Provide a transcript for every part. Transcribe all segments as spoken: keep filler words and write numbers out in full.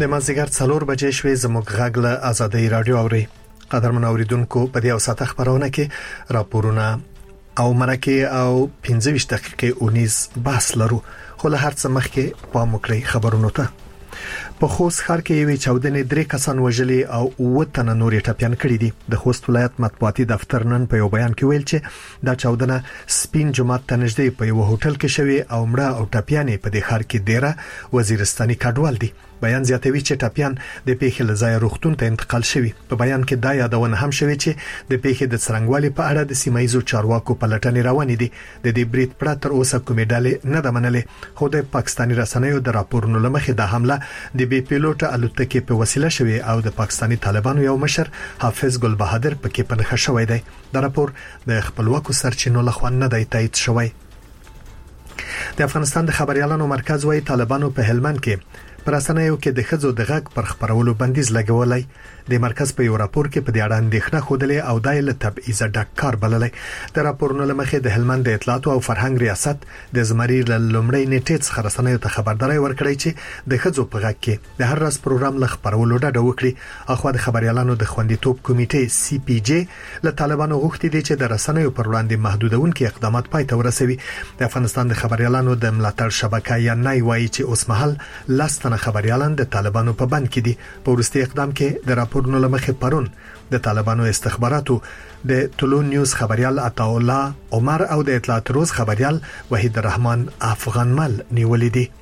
د مازیګر څلور بجې شوې زموږ غږ له آزادۍ رادیو اوري. قدرمن اوریدونکو په دې اوساته خبرونه کې راپورونه او مرکه او پنځه ویشت دقیقې اونیز بحث لرو. خو له هر څه مخکې پام وکړئ خبرونه ته. په خوست ښار کې یوې چاودنې درې کسان وژلي او اووه تنه نورې ټپیان کړي دي. د خوست ولایت مطبوعاتي دفتر نن په یو بیان کې ویل چې دا چاودنه سپین جماعت ته نږدې په یو هوټل کې شوې او مړه او ټپیانې په دې ښار کې ډیره وزیرستاني کډوال دي. بیان زیاتوي چې ټپیان د پیښې له ځایه روغتون ته انتقال شوي. په بیان کې دا یادونه هم شوې چې د پیښې د څرنګوالي په اړه د سیمایي چارواکو پلټنې روانې دي. د دې برید پرته تر اوسه کومې ډلې نه ده منلې، خو د پاکستاني رسنیو د راپورونو لمخې دا حمله د بي پیلوټ الوتکې په وسیله شوې او د پاکستاني طالبانو یو مشر حافظ ګل بهادر پکې پنهخه شوی دی. دا راپور د خپلواکو سرچینو لخوا نه دی تایید شوی. د افغانستان د خبريالانو مرکز وايي طالبانو په هلمند کې پر اسانایو کې د خځو د غږ پر خبرولو بندیز لګولای. د مرکز په یو راپور کې په دې اړه اندېښنه خوده او دایله تبعیض ډکار بللای. د راپورونو لمخې د هلمند د اطلاعات او فرهنګ ریاست د زمری لومړی نیټه څخه رسنیو ته خبرداري ورکړی چې د خځو په غږ کې د هر راز پروګرام لخ خبرولو ډډه وکړي. اخو د خبريالانو د خوندیتوب کمیټې سی پی جی له طالبانو غوښتي دي چې د رسنیو پر وړاندې محدودونکو اقدامات پای ته ورسوي. د افغانستان د خبريالانو د ملاتړ شبکه یا نای وایي چې اوس مهال لاستنه خبريالان د طالبانو په بند کې دي. په ورستي اقدام کې د راپورونو لمخې پرون د طالبانو استخباراتو د طلوع نیوز خبريال عطا الله عمر او د اطلاعات روز خبريال وحید الرحمن افغانمل نیولې دي.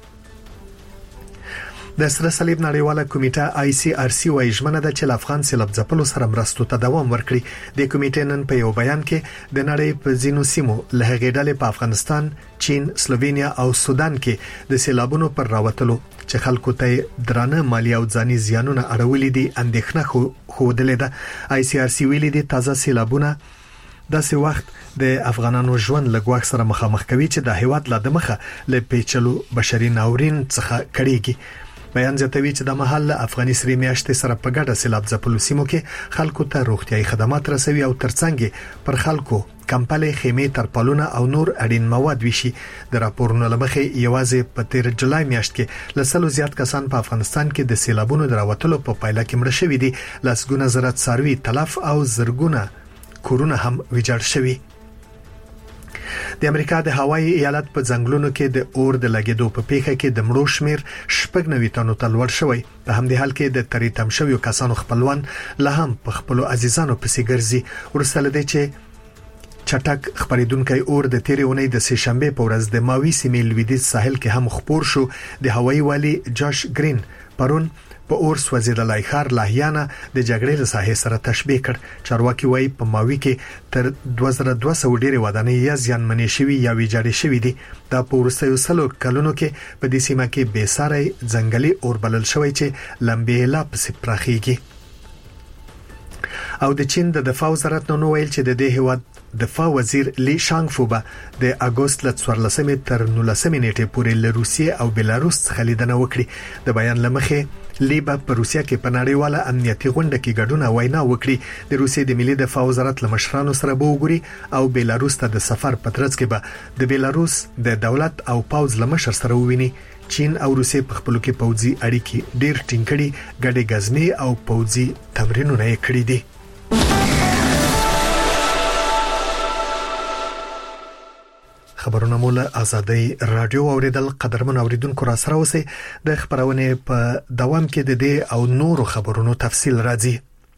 د سره صلیب نړیواله کمیټه آی سی آر سی وايي ژمنه ده چې افغان سیلاب ځپلو سره مرستو ته دوام ورکړي. د کمیټې نن په یو بیان کې د نړۍ په ځینو سیمو له هغې ډلې په افغانستان، چین، سلووینیا او سودان کې د سیلابونو پر راوتلو چې خلکو ته درانه مالی او ځاني زیانونه اړولې دي اندېښنه خوده ده. آی سی آر سی ویلي دي تازه سیلابونه داسې وخت د افغانانو ژوند لګواخ سره مخامخ کوي چې د هیواد لا د مخه له پیچلو بشري ناورین څخه کړيږي. بیان زیاتوي چې د محل افغاني سری میاشتې سره په ګډه سیلاب ځپلو سیمو کې خلکو ته روغتيایي خدمات رسوي او ترڅنګ پر خلکو کمپلې، خیمې، ترپالونه او نور اړین مواد وشي. د راپورونو لمخې یوازې په تیر جولای میاشت کې لسلو زیات کسان په افغانستان کې د سیلابونو دراوتلو په پایله کې مړه شوي دي. لسګونه زره څاروي تلف او زرګونه کورونه هم ویجاړ شوي. د امریکا د هوایي ایالت په ځنګلونو کې د اور د لګیدو په پیښه کې د مړو شمیر شپږ نوي تنو ته لوړ شوی. په همدې حال کې د تریتم شویو کسانو خپلوان له هم په خپل عزیزانو پسې ګرځي. ورسره لدی چې چټک خبرېدونکو اور د تیرې اونۍ د سه شنبه په ورځ د ماوي سیمې لویدیځ ساحل کې هم خپور شو. د هوایي والی جاش گرین پرون په اور سوځیدلای ښار لاهیانه د جګړې له ساحې سره تشبیه کړ. چارواکي وایي په ماوي کې تر دوه زره دوه سوه ډېرې ودانۍ یا زیانمنې شوي یا ویجاړې شوي دي. دا په وروستیو سلو کلونو کې په دې سیمه کې بې ساري ځنګلي اور بلل شوی چې لمبې لا پسې پراخیږي. او د چین د دفاع وزارت نن ویل چې د دې هیواد دفاع وزیر لی شانګفو به د اگست ل څوارلسمې تر نولسمې نیټې پورې له روسیې او بلاروس څخه لیدنه وکړي. د بیان لمخې لیبا په روسیا کې په نړیواله امنیتي غونډه کې ګډون وینا وکړي. د روسیې د ملي دفاع وزارت له مشرانو سره به وګوري او بلاروس ته د سفر په ترڅ کې به د بلاروس د دولت او پوځ له مشر سره وویني. چین او روسیې په خپلو کې پوځي اړیکې ډېر ټینګ کړي، ګډې غزنی او پوځي تمرینونه یې کړي دي. خبرونه مولا آزادۍ رادیو اوریدل. قدرمن اوریدونکو را سره اوسئ. د خبرونه په دوام کې د دې او نورو خبرونو تفصیل راځي.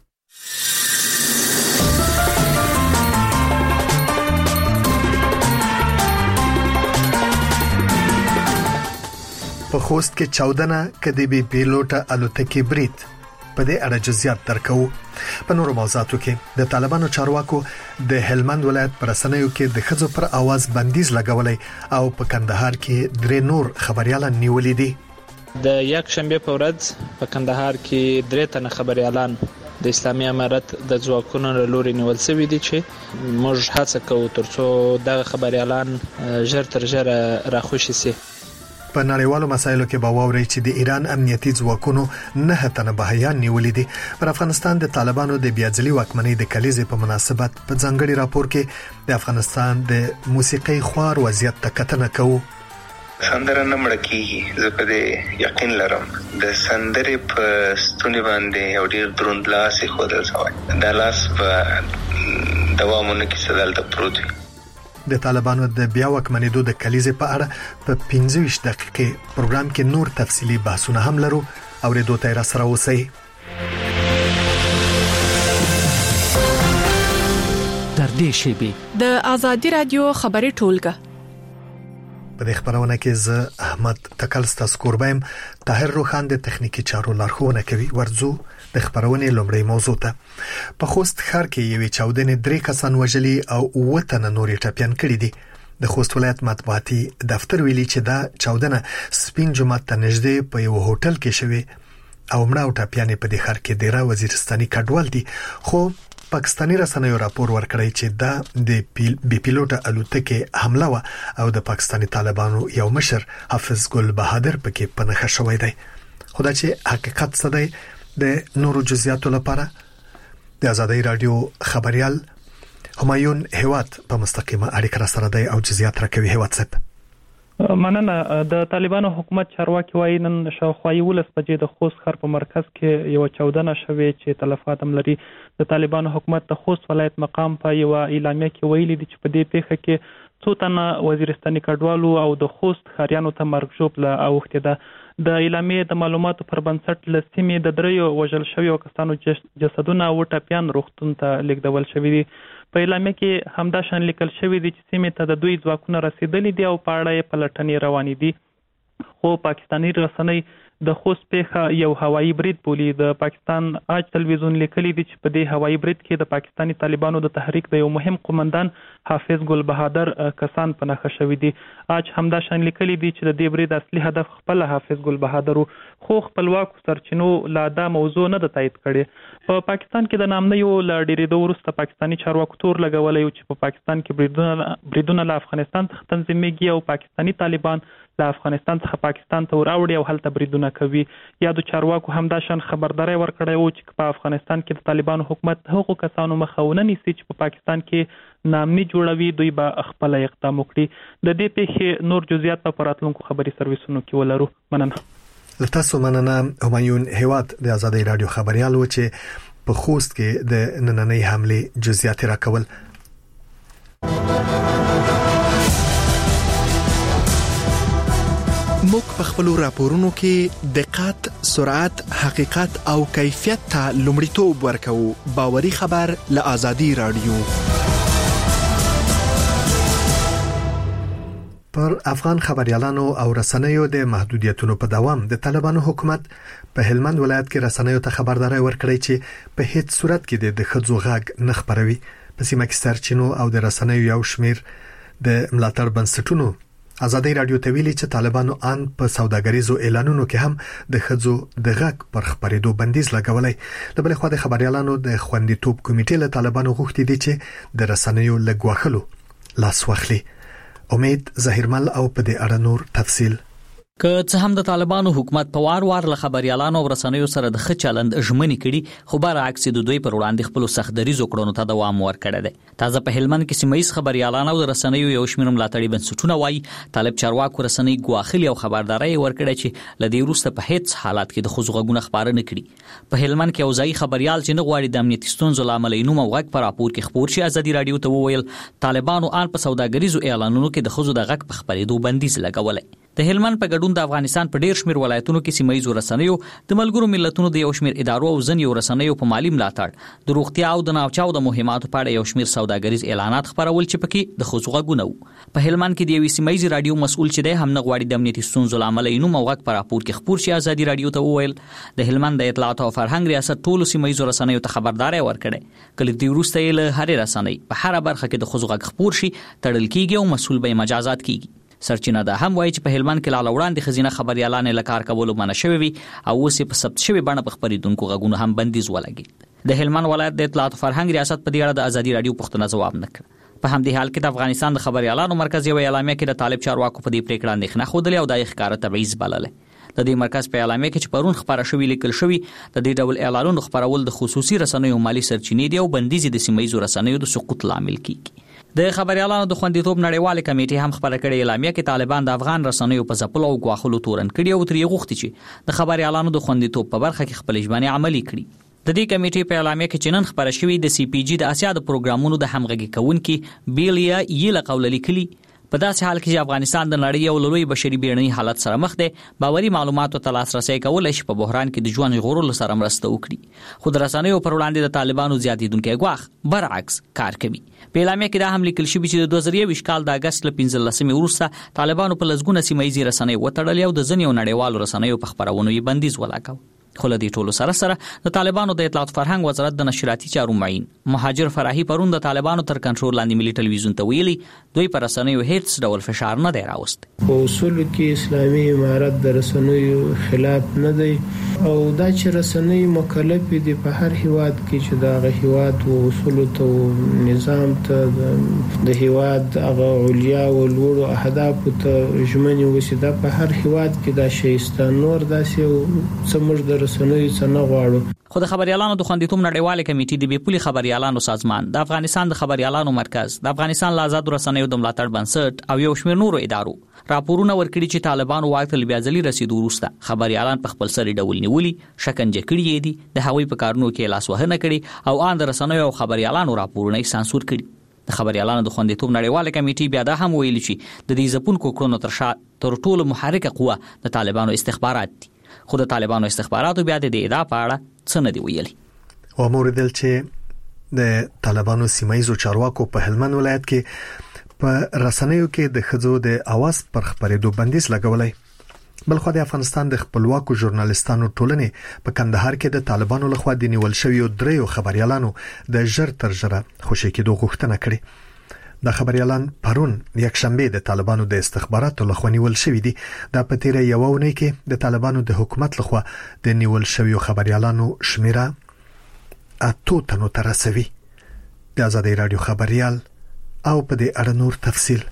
په خوست کې چاودنه کدی بي پیلوټ الوتکې برید په دې اړه جزئیات درکو. په نورو موضوعاتو کې د طالبانو چارواکو د هلمند ولایت پر اسانایو کې د خځو پر आवाज بندیز لګولای او په کندهار کې درې نور خبريالان نیولې دي. د یک شنبه په ورځ په کندهار کې درې تنه خبريالان د اسلامي امارت د ځواکونو لوري نیول شوی دي چې موږ هڅه کوو ترڅو دغه خبريالان ژر تر ژره راخوشي شي. په نړیوالو مسایلو کې باور چې د ایران امنیتي ځواکونو نه تنه بهیان نیولې دي. پر افغانستان د طالبانو د بیاځلي واکمنۍ د کلیزې په مناسبت په ځنګړي راپور کې د افغانستان د موسیقي خوار وضعیت ته کتنه کوي. سندره نه مړ کیږي. زه په دې یقین لرم د سندرې په ستوني باندې یو ډیر دروند لاس ایښودل شوی. دا لاس په دوامونه کې سدل ته پروت وي. د طالبانو د بیا واکمنېدو د کلیزې په اړه په پنځه ویشت دقیقې پروګرام کې نور تفصیلی بحثونه هم لرو. اوریدو ته را سره اوسئ. در دې شیبې د آزادي رادیو خبري ټولګه په دې خبرونه کې زه احمد تکلستاس کوربایم. طاهر روخان د تخنیکی چارو لارښوونه کوي. ورځو د خبرونې لومړی موضوع ته. په خوست ښار کې یوې چاودنې درې کسان وژلي او اووه تنه نورې ټپیان کړي دي. د خوست ولایت مطبوعاتي دفتر ویلي چې دا چاودنه سپین جومات ته نږدې په یو هوټل کې شوې او مړه او ټپیان په دې ښار کې ډیره وزیرستاني کډوال دي. خو پاکستاني رسنیو راپور ورکړی چې دا د پیل بي پیلوټه الوتکې حمله و او د پاکستاني طالبانو یو مشر حافظ ګل بهادر پکې پنهخه شوی دی. خدای چې حقیقت څه دی د نورو جزئیاتو لپاره د آزادۍ رادیو خبريال همایون هیوات په مستقیمه اړیکه را سره دی او جزئیات راکوي. هیوات صاحب مننه. د طالبانو حکومت چارواکي وایي نن شاوخوا یولس بجې د خوست ښار په مرکز کې یو چاودنه شوې چې تلفات هم لري. د طالبانو حکومت د خوست ولایت مقام په یو اعلامیه کې ویلي دي چې په دې پیښه کې څو تنه وزیرستاني کډوالو او د خوست ښاریانو ته مرګ ژوبله اوښتې ده. د اعلامیې د معلوماتو پر بنسټ له سیمې د دریو وژل شویو کسانو جسدونه او ټپیان روغتون ته لیږدول شوي دي. په اعلامیه کې همدا شان لیکل شوی دی چې سیمې ته د دوی ځواکونه رسیدلي دي او په اړه یې پلټنې روانې دي. خو پاکستاني رسنۍ د خوست پیښه یو هوایي برید بولي. د پاکستان آج تلویزیون لیکلي دي چې په دې هوایي برید کې د پاکستاني طالبانو د تحریک د یو مهم قومندان حافظ ګل بهادر کسان پنهخه شوي دي. آج همدا شان لیکلي دي چې د دې برید اصلي هدف خپل حافظ ګل بهادر خو خپلواکو سرچینو لا دا موضوع نه د تایید کړي. په پاکستان کې د نامنیو ل ډیرېدو وروسته پاکستاني چارواکو تور لګولی چې په پاکستان کې بریدونه بریدونه له افغانستان څخه تنظیمېږي او پاکستاني طالبان له افغانستان څخه پاکستان ته وراوړي او هلته بریدونه کوي. یادو چارواکو همدا شان خبرداري ورکړی و چې په افغانستان کې د طالبانو حکومت هغو کسانو مخه ونه نیسي چې په پاکستان کې نامني جوړوي دوی به خپل اقدام وکړي. د دې پیښې نور جزئیات په راتلونکو خبري سرویسونو کې ولرو. مننه. تاسو مننه. همایون هیوات د آزادۍ رادیو خبريال و چې په خوست کې د نننۍ حمله جزئیات راکول. موږ په خپل راپورونو کې دقت، سرعت، حقیقت او کیفیت ته لومړیتوب ورکوو. باوري خبر له آزادۍ رادیو. پر افغان خبريالانو او رسنیو د محدودیتونو په دوام د طالبانو حکومت په هلمند ولایت کې رسنیو ته خبرداري ورکړی چې په هیڅ صورت کې د خځو غږ نه خبروي. په سیمه کې سرچینو او د رسنیو یو شمیر د ملاتړ بنسټونو آزادۍ رادیو ته ویلي چې طالبانو ان په سوداګریزو اعلانونو کې هم د خځو د غږ پر خبرېدو بندیز لګولای. د بل خو د خبريالانو د خوندیتوب کمیټې له طالبانو غوښتي دي چې د رسنیو لګوخلو لاس واخلي. امید ظاهرمل او په دې اړه نور تفصیل. که څه هم د طالبانو حکومت په وار وار له خبريالانو او رسنیو سره د ښه چلند ژمنې کړي، خو برعکس د دوی پر وړاندې خپل سختدریزو کړنو ته دوام ورکړی دی. تازه په هلمند کې سیمایي خبريالانو او رسنیو یو شمېر ملاتړي بنسټونه وایي طالب چارواکو رسنۍ ګواخلي او خبرداري ورکړي چې لدې وروسته په هیڅ حالت کې د خځو غږونه خبره نه کړي. په هلمند کې اوځي خبريال چې نه غواړي د امنیتي ستونزو لامل یې نوم او غږ پر راپور کې خبر شي آزادي رادیو ته وویل طالبانو ان په سوداګریزو اعلانونو کې د خځو د غږ په خبرېدو بندیز لګولای. د هلمند په ګډون د افغانستان په ډیر شمیر ولایتونو کې سیمایي رسنیو د ملګرو ملتونو د یو شمیر ادارو او ځینې رسنیو په مالی ملاتړ د روغتیا او د ناوچاو د مهماتو په اړه یو شمیر سوداګریز اعلانات خبرول چې پکې د خځو غږونه وو. په هلمند کې د یو سیمایي رادیو مسؤل چې د هم نه غواړي د امنیتي ستونزو لامل یې نوم او غږ پر راپور کې خبر شي آزادي رادیو ته وویل د هلمند د اطلاعات او فرهنګ ریاست ټولو سیمایي رسنیو ته خبرداري ورکړي کله د وروسته یې له هرې رسنۍ په هر برخه کې د خځو غږ خبر شي تړل کیږي او مسؤل به مجازات کیږي. سرچینه ده هم وایي چې په هلمند کې لاله وړاندې خزینه خبريالان له کار کولو منع شوی وي او اوس په ثبت شوی بڼه په خبرېدونکو غږونو هم بندیز ولګي. د هلمند ولایت د اطلاعات فرهنګ ریاست په دې اړه د آزادي رادیو پوښتنه ځواب نه کړ. په همدې حال کې د افغانستان د خبريالانو مرکز یو اعلامیه کې د طالب چارواکو په دې پریکړه اندېښنه خوده او د ښکارا تبعیض بلله. د دې مرکز په اعلامیه کې چې پرون خبره شوې لیکل شوې د دې ډول اعلانونو خبرول د خصوصي رسنیو مالی سرچینې دی او بندیز د سیمایي رسنیو د سقوط لامل کیږي. د خبريالانو د خوندیتوب نړیوال کمیټې هم خبره کړې اعلامیه کې طالبان د افغان رسنیو په ځپلو او غواخلو تورن کړي او ترې غوښتي چې د خبريالانو د خوندیتوب په برخه کې خپل ژمنې عملي کړي. د دې کمیټې په اعلامیه کې چې نن خبره شوې د سی پی جی د اسیا د پروګرامونو د همغږي کوونکي بیلیا یله قول لیکلي په داسې حال کې چې افغانستان د نړۍ یو لوی بشري بیړني حالت سره مخ دی، باوري معلوماتو ته لاسرسي کولای شي په بحران کې د ژوند ژغورلو سره مرسته وکړي، خو د رسنیو پر وړاندې د طالبانو زیاتېدونکي ګواښ برعکس کار کوي. په اعلامیه کې دا هم لیکل شوی چې د دوه زره یو کال د اگست ل پنځلسمې وروسته طالبانو په لږونه سیمایي رسنۍ وتړلې او د ځینو نړیوالو رسنیو په خبرونو یې بندیز ولاکاو. خو له دې ټولو سره سره د طالبانو د اطلاعات فرهنګ وزارت د نشراتي چارو معین مهاجر فراحي پرون د طالبانو تر کنټرول لاندې ملي ټلویزیون ته ویلي دوی پر رسنیو هیڅ ډول فشار نه دی راوست. په اصول کې اسلامي امارت د رسنیو خلاف نه دی او دا چې رسنۍ مکلف دي په هر هیواد کې چې دا غو هیواد او اصول ته نظام ته د هیواد هغه علیا او لوړو اهداف ته ژمنې وسیده په هر هیواد کې دا شیستان نور داسې سمج د رسنۍ څنګه غواړو. خو د خبريالانو د خوندیتوب نړیواله کمیټې د بیپولي خبريالانو سازمان، د افغانستان د خبريالانو مرکز، د افغانستان له آزاد رسنیو د ملاتړ بنسټ او یو شمېر نورو ادارو راپورونه ورکړي چې طالبانو واک ته بیا ځلې رسیدو وروسته خبريالان په خپل سری ډول نیولي، شکنجه کړي دي، د هغوی په کارونو کې لاس وهنه کړي او ان د رسنیو او خبريالانو راپورونه سانسور کړي. د خبريالانو د خوندیتوب نړیواله کمیټې بیا دا هم ویلي چې د دې ځپونکو کړنو تر شا تر ټولو محرکه قوه د طالبانو استخبارات دي، خو د طالبانو استخباراتو بیا د دې ادعا په اړه څه نه دی ویلي. و موردل چې د طالبانو سیمایي چارواکو په هلمند ولایت کې په رسنیو کې د خځو د اواز پر خبرېدو بندیز لګولای. بلخو د افغانستان د خپلواکو ژورنالیستانو ټولنې په کندهار کې د طالبانو لخوا د نیول شویو دریو خبريالانو د ژر تر ژره خوشی کېدو غوښتنه کړې. د خبريالان پرون یک شنبه د طالبانو د استخباراتو لخوا نیول شوی دي. د پتیره یو ونې کې د طالبانو د حکومت لخوا د نیول شویو خبريالانو شمیره اتو تنو ته رسوي. د آزادۍ رادیو خبريال او په دې اړه نور تفصیل.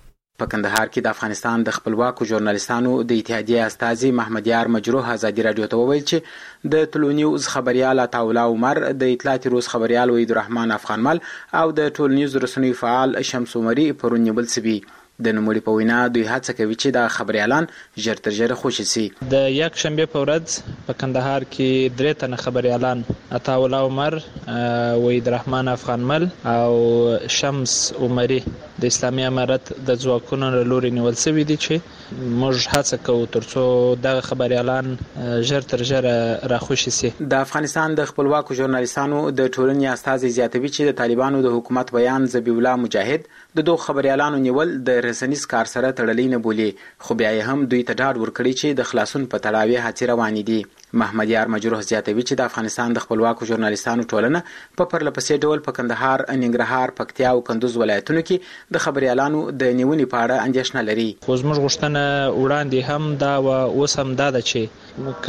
په کندهار کې د افغانستان د خپلواکو ژورنالیستانو د اتحادیې استازي محمد یار مجروح آزادۍ رادیو ته وویل چې د ټولنیوز خبريال عطاءالله عمر، د اطلاعات روز خبريال وحید الرحمن افغانمل او د ټولنیوز رسنیو فعال شمس عمري پرون نیول شوي. د نوموړي په وینا دوی هڅه کوي چې د خبريالان ژر تر ژره خوشي شي. د یک شنبه په ورځ په کندهار کې درې تنه خبريالان عطاءالله عمر، وحید الرحمن افغانمل او شمس عمري د اسلامي امارت د ځواکونو لوري نیول شوی دي چې موږ هڅه کوو ترڅو دغه خبريالان ژر تر ژره راخوشي شي. د افغانستان د خپلواکو ژورنالیستانو د ټولنې استازي زیاتوي چې د طالبانو د حکومت بیان ذبیح الله مجاهد د دوه خبريالانو نیول د رسنیز کار سره تړلې نه بولی، خو بیا هم دوی ته ډاډ ورکړي چې د خلاصون په تړاوی هڅې روانې دي. محمد یار مجروح زیاتوي چې د افغانستان د خپلواکو ژورنالیستانو ټولنه په پرلپسې ډول په کندهار، ننګرهار، پکتیا او کندوز ولایتونو کې د خبريالانو د نیونې په اړه اندېښنه لري. خو زموږ غوښتنه وړاندې هم دا و اوس هم دا ده چې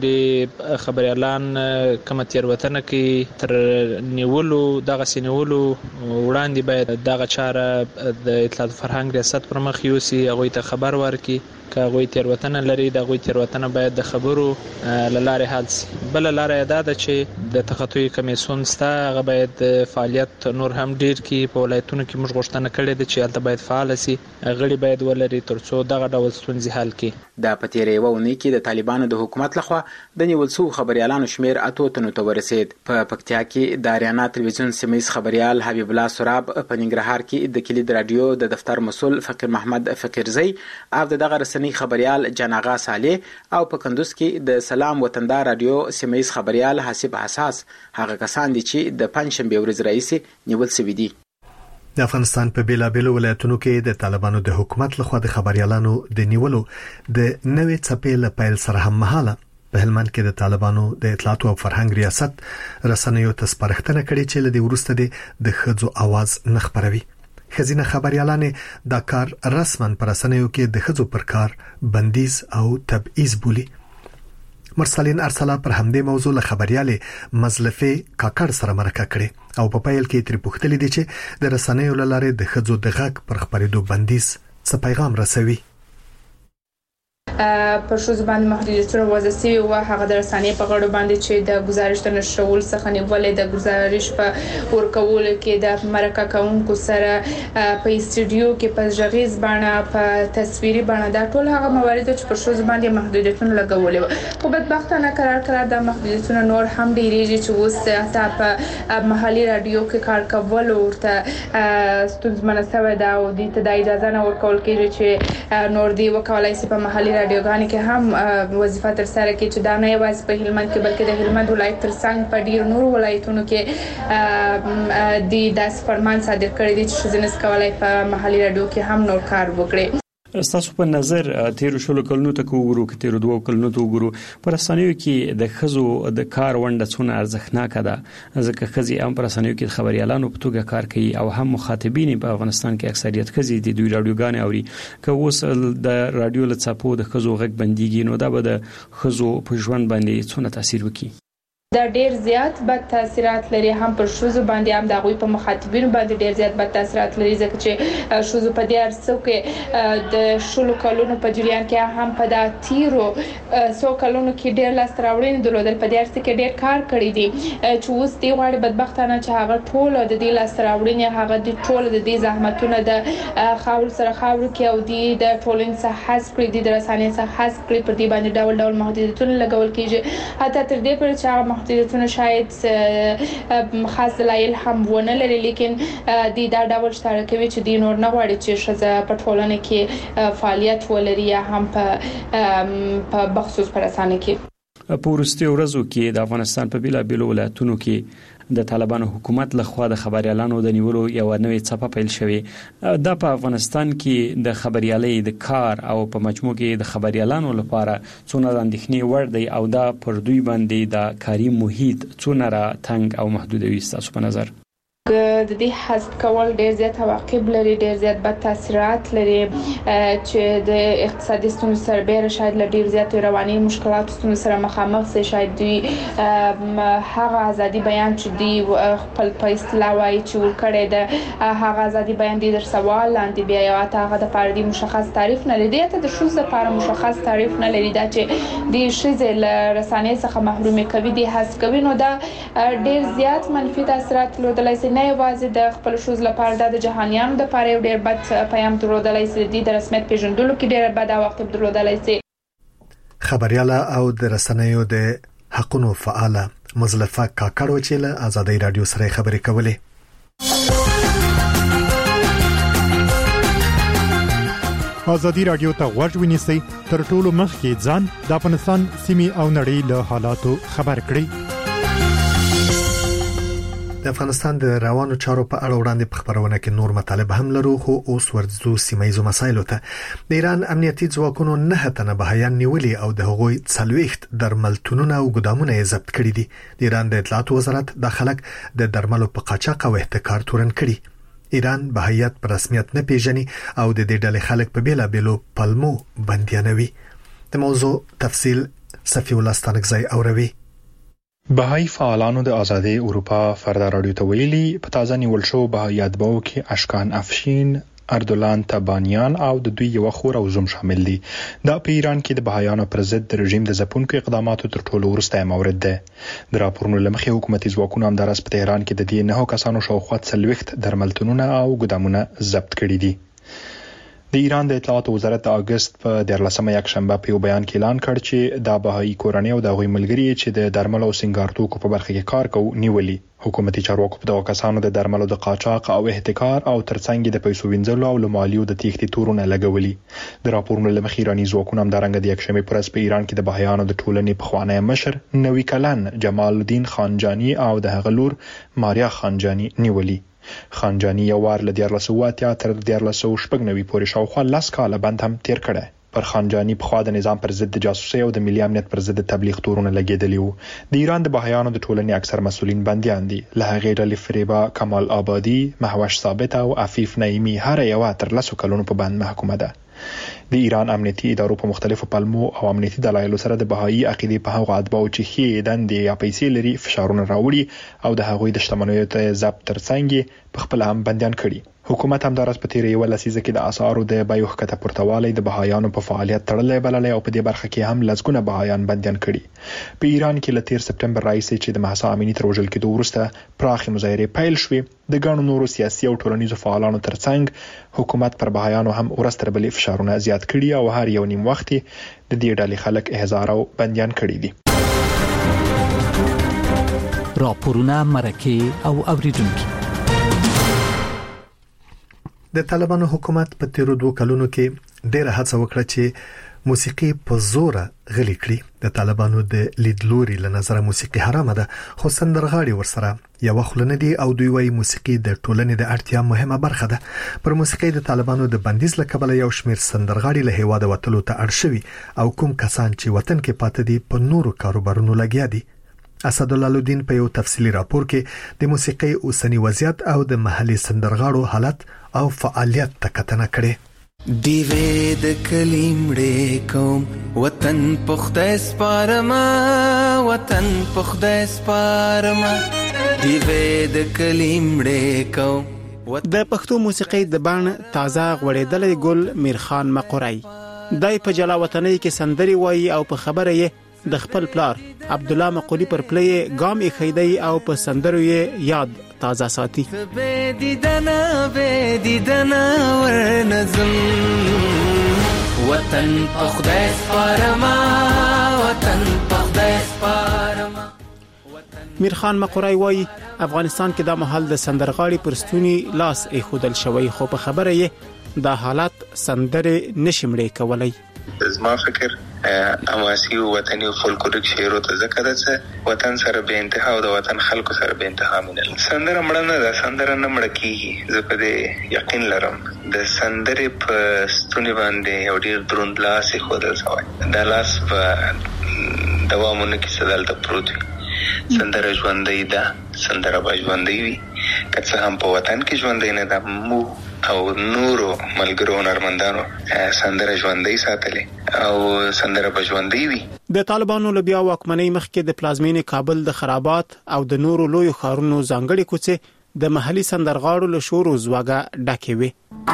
کچېرې خبريالان کومه تیروتنه کوي تر نیولو دغه سینولو وړاندې باید دغه چاره د اطلاعات فرهنګ ریاست پر مخ یوسي، هغه ته خبر ورکړي که هغه تیروتنه لري د هغه تیروتنه باید د خبرو لاره حل شي. بل لاره دا ده چې د تخطی کمیسیون ستا هغه باید فعالیت نور هم ډیر کی په ولایتونو کې موږ غوښتنه کړې ده چې البته باید فعال شي، غړي باید ولري ترڅو دغه ډول ستونزې حل کړي. د پتیری ونی کې د طالبانو د حکومت لخوا د نیول شو خبريالانو شمیر اتو تنو ته ورسید. په پکتیا کې د اریانا ټلویزیون سیمایي خبريال حبیب الله سراب، په ننګرهار کې د کلید رادیو د دفتر مسول فقیر محمد فقیرزی او دغه رسنۍ خبريال جناغا صالح او په کندوز کې د سلام وطندار رادیو سیمایي خبريال حسیب حساس هغه کسان دي چې د پنځشنبه ورځ رئیس نیول شوی دي. د افغانستان په بیلابیلو ولایتونو کې د طالبانو د حکومت لخوا د خبريالانو د نیولو د نوې څپې له پیل سره هم مهاله په هلمند کې د طالبانو د اطلاعات او فرهنګ ریاست رسنیو ته سپارښتنه کړې چې لدی ورسته د خځو आवाज نه خبروي. خزینه خبريالانه دا کار رسمن پر رسنیو کې د خځو پر کار بندیز او تبعیض بولی. مرسلین ارسلا پر همدې موضوع له خبرياله مزلفه کاکړ سره مرکه کړي او په پایل کې تر پوښتنې دي چې د رسنیو لاره د خځو د غږ پر خبرېدو بندیز څه پیغام رسوي. پر شوز باندې محدودیتونه وضع شوي او هغه د رسنۍ په غړو باندې چې د گزارش د نشرول څخه نیولې د گزارش په ورکول کې د مرکه کوونکو سره په استودیو کې په ژغیز باندې په تصویري باندې دا ټول هغه موارد چې پر شوز باندې محدودیتونه لګولې خو بدبختانه قرار قرار د محدودیتونه نور هم ډیریږي چې اوس حتی په محلي رادیو کې کار کول ورته ستونزمنه شوی دا او د ته د اجازه نه ورکول کېږي چې نور دی وکولای شي په محلي رادیوګانو کې هم وظیفه تر سره کړي چې دا نه یوازې په هلمند کې بلکې د هلمند ولایت ترڅنګ په ډیر نور ولایتونو کې د داس فرمان صادر کړی دی چې شزنس کولای په محلي رادیو کې هم نور کار وکړي. تاسو په نظر تیر شلو کلونو ته وګورو کې تیر دوه کلونو ته وګورو پر رسنیو کې د خزو د کار ونده څونه ارزښتناک ده ځکه خزي هم پر رسنیو کې خبريالانو په توګه کار کوي او هم مخاطبین په افغانستان کې اکثریت خزي دي دوی رادیوګان اوري که اوس د رادیو لڅاپو د خزو غږ بنديږي نو دا به د خزو په ژوند باندې څونه تاثیر وکړي. دا ډیر زیات بد تاثیرات لري هم پر شوزو باندې هم د غوي په مخاطبینو باندې ډیر زیات بد تاثیرات لري ځکه چې شوزو په دې ارسو کې د شلو کلونو په جریان کې هم په د تیرو سو کلونو کې ډیر لاس راوړین درلودل په دې ارسو کې ډیر کار کړی دي چې اوس دی غواړي بدبختانه چې هغه ټول د دې لاس راوړین هغه د ټول د دې زحمتونه د خاور سره خاور کې او د ټولن څخه حس کړی د رسانې څخه حس کړی پر دې باندې ډول ډول محدودیتونه لګول کیږي حتی تر دې پر چې محدودیتونه شاید خاص دلایل هم ونه لري لیکن د دا ډول شتاره کوي چې د نور نه غواړي چې شزه په ټولنه کې فعالیت ولري یا هم په په بخصوص پر اسانه کې. په ورستي ورځو کې د افغانستان په بیلا بیلو ولایتونو کې د طالبانو حکومت لخوا د خبريالانو د نیولو یو نوې څپه پیل شوې دا په افغانستان کې د خبريالۍ د کار او په مجموع کې د خبريالانو لپاره څونه اندېښنې ور دی او دا پر دوی باندې د کاري محیط څونه را تنگ او محدودوي تاسو په نظر د دې حذف کول ډیر زیات عواقب لري ډیر زیات بد تاثیرات لري چې د اقتصادي ستونزو سره به شاید له ډیر زیات رواني مشکلاتو ستونزو سره مخامخ شي شاید دوی هغه ازادي بیان چې دی خپل په اصطلاح وايي چې ورکړي د هغه ازادي بیان دي در سوال لاندې بیا یو هغه د پاره دی مشخص تعریف نه لري ته د شوز لپاره مشخص تعریف نه لري دا چې د شزه رسانې څخه محرومي کوي دي حذف کوي نو دا ډیر زیات منفي تاثیرات لري نه یوازې د خپل شوز لپاره د جهانیانو د لپاره ډېر بد پیام درلودلای شي د رسمیت پیژندلو کې ډېر بد عواقب درلودلای شي. خبرياله او د رسنیو د حقونو فعاله مزلفه کاکړ چې له آزادۍ رادیو سره خبرې کولې. آزادی رادیو ته غوږ ونیسئ تر ټولو مخکې ځان د افغانستان سیمې او نړۍ له حالاتو خبر کړئ. د افغانستان د روانو چارو په اړه وړاندې په خبرونه کې نور مطالب هم لرو خو اوس ورځو سیمایي مسایلو ته د ایران امنیتي ځواکونو نه تنه بهایان نیولې او د هغوی څلويخت درملتونونه او ګدامونه یې ضبط کړي دي. د ایران د اطلاعات وزارت د خلک د درملو په قاچاق او احتکار تورن کړي. ایران بهایت په رسمیت نه پیژني او د دې ډلې خلک په بیلا بیلو پلمو بنديانوي. د موضوع تفصیل صفی الله ستانکزی اوروي. بهایی فعالانو د آزادۍ اروپا فردا رادیو ته ویلي په تازه نیول شو بهایی اتباعو کې اشکان افشین، اردولان تبانیان او د دوی یو خور او زوم شامل دي. دا په ایران کې د بهایانو پر ضد د رژیم د ځپونکو اقداماتو تر ټولو وروسته مورد ده. د راپورونو لمخې حکومتي ځواکونو همدارس په تهران کې د دې نه کسانو شاوخوا څلويخت درملتونونه او ګدامونه ضبط کړي دي. د ایران د اطلاعات وزارت د اگست په دیارلسمه یک شنبه په یو بیان کې اعلان کړ چې د بهایی کورنۍ او د غوي ملګری چې د درملو او سنگار توکو په برخه کې کار کوي نیولي. حکومتي چارواکو په دغه کسانو د درملو د قاچاق او احتکار او ترڅنګ د پیسو وینځلو او لمالیو د تیښتې تورونه لګولي. د راپورونو لمخې ایرانی ځواکونه هم دارنګ د یک شنبه پر ورځ په ایران کې د بهایانو د ټولنې پخوانی مشر نوی کلن جمال الدین خانجانی او د هغه لور ماریا خانجانی نیولي. خانجانی یو وار له دیارلسو اتیا تر دیارلسو شپږ نوي پورې شاوخوا لس کاله بند هم تیر کړی. پر خانجانی په خوا د نظام پر ضد جاسوسي او د ملي امنیت پر ضد تبلیغ تورونه لګیدلی وو. د ایران د بهایانو د ټولنې اکثر مسولین بنديان دي. له هغې ډلې فریبا کمال آبادی، مهوش ثابت او عفیف نعیمی هر یو تر لسو کلونو په بند محکومه ده. د ایران امنیتي ادارو په مختلفو پلمو او امنیتي دلایلو سره د بهایی عقیدې په هغو اتباعو چې ښې دندې یا پیسې لري فشارونه راوړي او د هغوی د شتمنیو ته ضبط ترڅنګ په خپل هم بنديان کړي. حکومت هم دراز په تیرې یو لسیزه کې د اسعارو د بیو ښکته پورتوالی د بهایانو په فعالیت تړلې بللې او په دې برخه کې هم لږونه بهایان بندیان کړي. په ایران کې له تیر سپټمبر راهیسې چې د مهسا امینی تر وژل کېدو وروسته پراخې مظاهرې پیل شوې، د ګڼو نورو سیاسي او ټولنیزو فعالانو ترڅنګ حکومت پر بهایانو هم ورستر بلې فشارونه زیات کړي او هر یو نیم وخت د دې ډلې خلک احضار او بندیان کړي دي. راپورونه مرکه او اوریدونکو. د طالبانو حکومت په تیرو دوه کلونو کې ډېره هڅه وکړه چې موسیقي په زور غلي کړي. د طالبانو د لیدلوري له نظر موسیقي حرامه ده، خو سندرغاړي ورسره یو خلنه دي او دوی وايي موسیقي د ټولنې د اړتیا مهمه برخه ده. پر موسیقي د طالبانو د بندیز لکبل یو شمیر سندرغاړي له هیواده وتلو ته اړ شوي او کوم کسان چې وطن کې پاتې دي په نورو کاروبارونو لګیا دي. اسدالله الدین په یو تفصیلی راپور کې د موسیقي اوسنی وضعیت او د محلي سندرغاړو حالت او فعالیت ته کتنه کړې. دیوې د کلیمړې کوم وطن پخته سپارما وطن پخته سپارما دیوې د کلیمړې کوم. د پښتو موسیقي د بان تازه غوړېدلې ګل میرخان مقورای دای په جلا وطنۍ کې سندري وایي او په خبره یې د خپل پلار عبد الله مقولی پر پلی ګام یې خیدای او په سندرو یې یاد تازه ساتي. به دیدنا به دیدنا ورنظم وطن پخدای سپارما وطن پخدای سپارما. میرخان مقورای وایي افغانستان کې د محل د سندرغاړي پرستونی لاس یې خودل شوی، خو په خبره یې د حالات سندره نشمړې کولای. زما فکر اماسی وطني او فولکلوریک شعرو ته ذکر ده. وطن سره به انتها او د وطن خلکو سره به انتها مینل. سندره مړه نه ده، سندره نه مړه کیږي. زه په دې یقین لرم د سندرې په ستوني باندې یو ډیر دروند لاس خودل شوی. دا لاس په دوامونه کې سدل ته پروت وي. سندره ژوندۍ ده، سندره به ژوندۍ وي که څه هم په وطن کې ژوندۍ نه ده. مو او نورو ملګرو هنرمندانو سندره ژوندۍ ساتلې او سندره به ژوندۍ وي. د طالبانو له بیا واکمنۍ مخکې د پلازمینې کابل د خرابات او د نورو لوی ښارونو ځانګړي کوڅې د محلي سندرغاړو له شور او زوګه ډکې وي.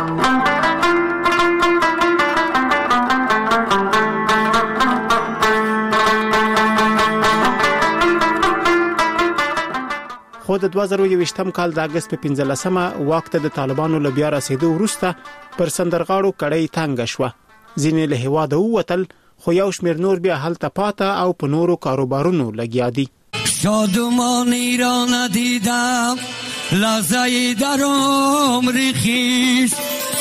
خو د دوه زره یوویشتم کال د اگست په پنځلسمه وخت د طالبانو له بیا رسیدو وروسته پر سندرغاړو کړۍ تنګ شوه. ځینې له هیواده ووتل، خو یو شمیر نور بیا هلته پاته او په نورو کاروبارونو لګیا دي. شادمانی را ندیدم لحظه در عمر خویش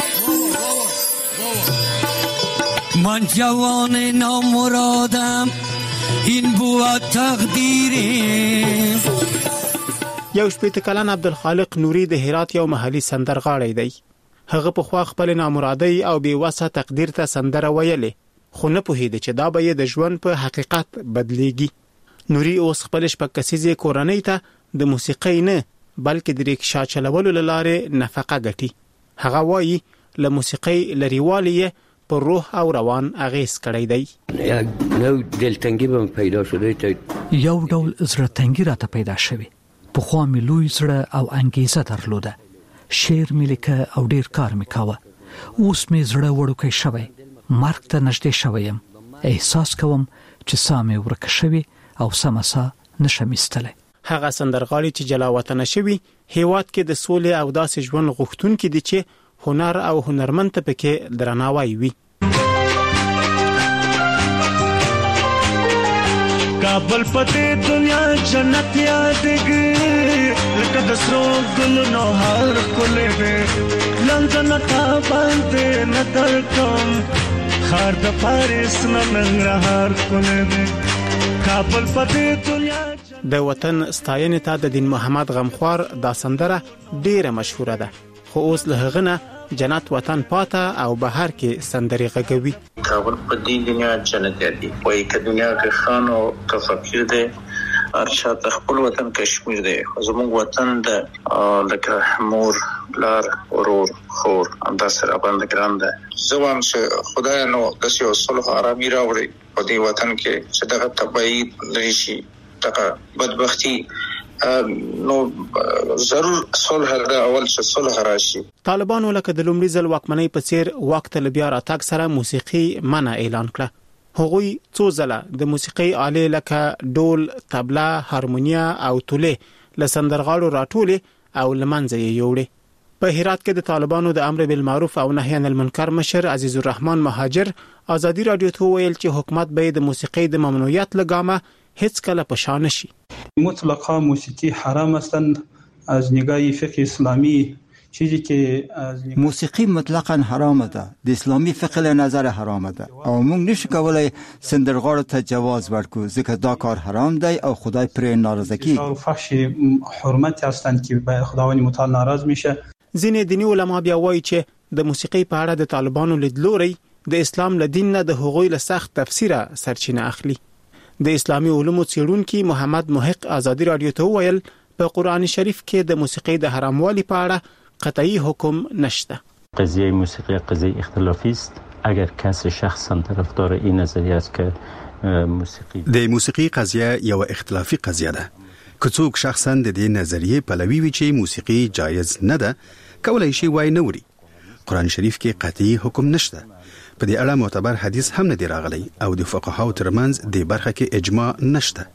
من جوان نامرادم این بود تقدیرم. یو شپېته کلن عبدالخالق نوري د هرات یو محلي سندرغاړی دی. هغه په خوا خپل نامرادي او بې وسه تقدیر ته سندره ویلې، خو نه پوهېده چې دا به د ژوند په حقیقت بدلیږي. نوري اوس خپل شپږ کسیزې کورنۍ ته د موسیقۍ نه بلکې د ریکشا چلولو له لارې نفقه ګټي. هغه وایي له موسیقۍ لرېوالی یې پر روح او روان اغېز کړی دی. نو دلتنګي به پیدا شوی، یو ډول زړه تنګي راته پیدا شوی. په خوا مې لوی زړه او انګیزه درلوده. شعر مې لیکه او ډیر کار مې کاوه. اوس مې زړه وړوکی شوی، مرګ ته نږدې شوی یم. احساس کوم چې ساه مې ورکه شوې او سمه ساه نشم ایستلی. هغه سندرغاړي چې جلا وطنه شوي هیواد کې د سولې او داسې ژوند غوښتونکي دي چې هنر او هنرمند ته پکې درناوی وي. کابل پته دنیا جنت یادګي لکه د سرو ګلونو هر کولې به لندن ته باندې نظر کوم خار د پاریس ننګرهار کولې به کابل پته دنیا. د وطن ستاینې ته د دین محمد غمخوار دا سندره ډیره مشهوره ده، خو اوس له هغه نه جنت وطن پاته او بهر کې سندري غږوي. کابل په دې دنیا جنت دی، وایي که دنیا کې خان او کفقیر دی ارشاد خپل وطن کشمیر دی. زموږ وطن د لکه مور لار ورور خور دا سره باندې ګران ده. زوام چې خدای نو د یو صلح آرامي راوړي په دې وطن کې چې دغه تبعید لري شي، دغه بدبختی نو ضرور صلح د اول څه صلح راشي. طالبانو لکه د لومړي ځل واکمنۍ په څیر وخت له بیا راتګ سره موسیقي منع اعلان کړه. هغوی څو ځله د موسیقي آلې لکه ډول، طبله، هارمونیا او تولې له سندرغاړو راټولې او لمنځه یې یوړې. په هرات کې د طالبانو د امر بالمعروف او نهي عن المنکر مشر عزیز الرحمن مهاجر ازادي رادیو ته ویل چې حکومت به د موسیقي د ممنوعیت لګامه هیڅ کله پشان نشي. مطلقا موسیقی حرام هستند از نگاه فقه اسلامی. چیزی که موسیقی مطلقا حرامه ده، د اسلامی فقه له نظر حرامه ده او موږ نشو کولای سندرغاړو ته جواز ورکو ځکه دا کار حرام دی او خدای پرې ناراضه کیږي. او فحش حرمت هستند که به خداوند متعال ناراض میشه. ځینې دیني علما بیا وایي چې د موسیقي په اړه د طالبانو لیدلوري د اسلام له دین نه د هغوی له سخت تفسیره سرچینه اخلي. د اسلامي علومو څېړونکي محمد محق ازادي رادیو ته ویل په قرآن شریف کې د موسیقي د حراموالي په اړه قطعی حکم نشته. قضیه موسیقی قضیه اختلافی است. اگر کسی شخصا طرفدار این نظریه است که موسیقی د موسیقي قضیه یو اختلافي قضیه ده. که څوک شخصا د دې نظریه پلوي وي چې موسیقي جایز نه ده، کولای شي وای نه وړي. قرآن شریف کې قطعی حکم نشته. په دې اړه معتبر حدیث هم نه دی راغلی او د فقهاو ترمنځ د برخه کې اجماع نشته.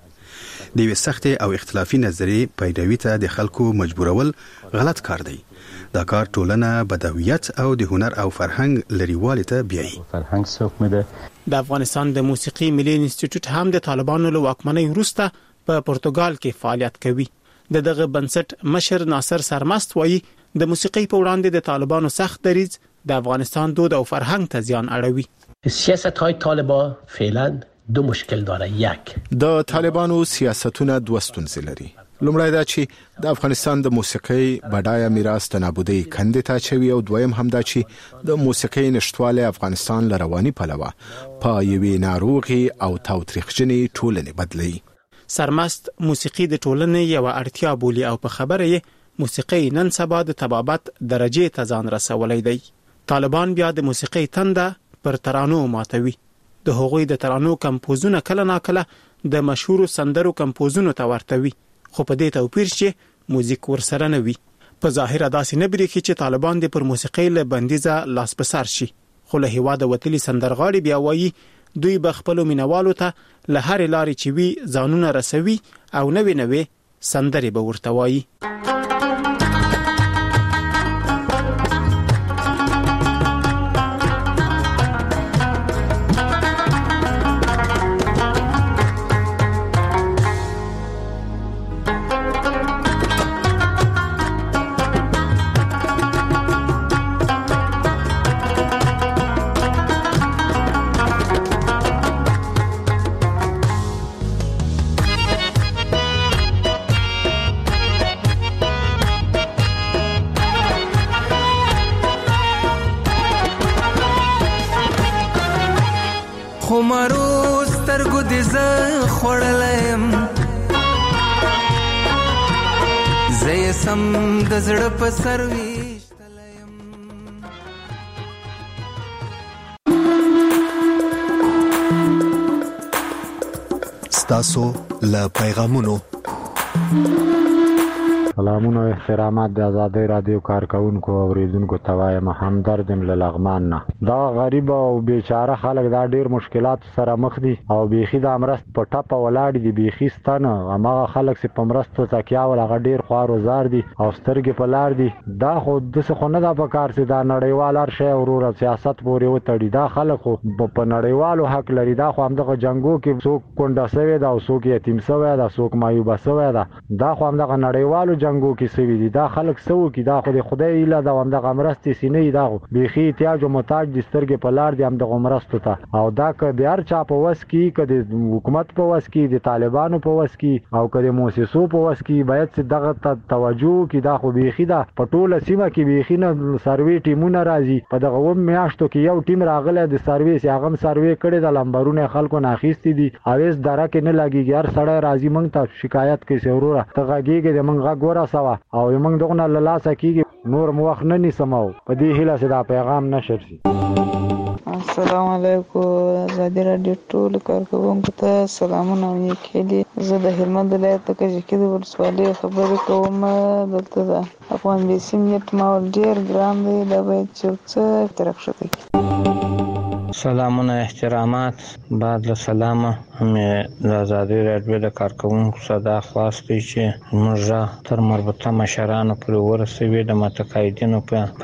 د یو سخت او اختلافي نظریه پیروي ته د خلکو مجبورول غلط کار دی. دا کار ټولنه بدویت او د هنر او فرهنګ لريوالي ته بیایي. فرهنګ څوک مده د افغانستان د موسیقي ملي انسټیټیوټ هم د طالبانو له واکمنۍ وروسته په پرتګال کې فعالیت کوي. د دغه بنسټ مشر ناصر سرمست وایي د موسیقي په وړاندې د طالبانو سخت دریځ د افغانستان دود او فرهنګ ته زیان اړوي. سیاست‌های طالبان فعلا دو مشکل داره. یک، د طالبانو سیاستونه دوه ستونزې لري. لومړی دا چې د افغانستان د موسیقي بډایه میراث ته نابودي کندې ته اچوي او دویم هم دا چې د موسیقي نشټواله افغانستان له رواني پلوه په یوې ناروغي او تاوتریخجنې ټولنې بدلی. سرمست موسیقي د ټولنې یو اړتیا بولی او په خبره یې موسیقي نن سبا د طبابت درجه ته ځان رسولای دی. طالبان بیا د موسیقي تنده پر ترانو ماتوي. د هغوی د ترانو کمپوزونه کله ناکله د مشهور سندرو کمپوزونو ته ورتوي، خو په دې توپیر چې موزیک ورسره نه وي. په ظاهر داسې نه بریښي چې طالبان د پر موسیقي له بندیزه لاس په سر شي، خو له هیواده وتلي سندرغاړي بیا وایي دوی به خپل مینوالو ته له هرې لارې چې وي ځانونه رسوي او نوې نوې سندرې به ورته وایي. ستاسو له پیغامونو سلامونه او احترامات د آزادۍ رادیو کارکونکو او اوریدونکو ته وایم همدرد له لغمان نه. دا غریب او بیچاره خلک دا ډیر مشکلات سره مخ دي او بیخي د امرست په ټاپه ولاړ دي. بیخي ستنه هغه خلک چې په مرستو تکیا ول هغه ډیر خوار او زار دي او سترګې په لار دي. دا خو د څه خو نه دا په کار چې دا نړیوال هر شی ورور سیاست پورې وتړي. دا خلک خو په نړیوالو حق لري. دا خو همدغه جنگو کې څوک کونډه سوی دا او څوک یتیم سوی دا څوک مایوب سوی دا دا خو همدغه نړیوالو جنگو کې سوي دي. دا خلک سو کې دا خو د خدای اله دا همدغه مرستې سینې دا بیخي احتیاج او محتاج دي. سترګې په لار دي همدغه مرستو ته او دا که د هر چا په وس کې که د حکومت په وس کې د طالبانو په وس کې او که د موسسو په وس کې باید چې دغه ته توجه کې دا خو بیخي دا په ټوله سیمه کې بیخي نه سروي ټیمونه راځي. په دغه و میاشتو کې یو ټیم راغلی د سروي سي هغه سروي کړي د لمبرونه خلکو نه اخیستي دي. اوس دره کې نه لګيږي. هر سړی راځي مونږ ته شکایت کوي سوروره ته غږیږي د مونږ غږ ورا سوا او موږ دغه نه لاسه کیږي نور مو وخت نه نیسمو. په دې هیله چې دا پیغام نشر شي. السلام علیکم. ازادي رادیو ټول کارکونکو ته سلامونه او نیکي. زه د هلمند ولایت د کجکي د ولسوالۍ خبرې کوم. دلته د افغان بیسیم نیټ ماول ډیر ګران دی، دا باید چې څه ترخصه کړي. سلامونه احترامات. بعد له سلامه مې د ازادي رادیو د کارکونکو صدا خواست دی چې موږ تر مربوطه مشرانو پورې ورسوي د متقاعدینو په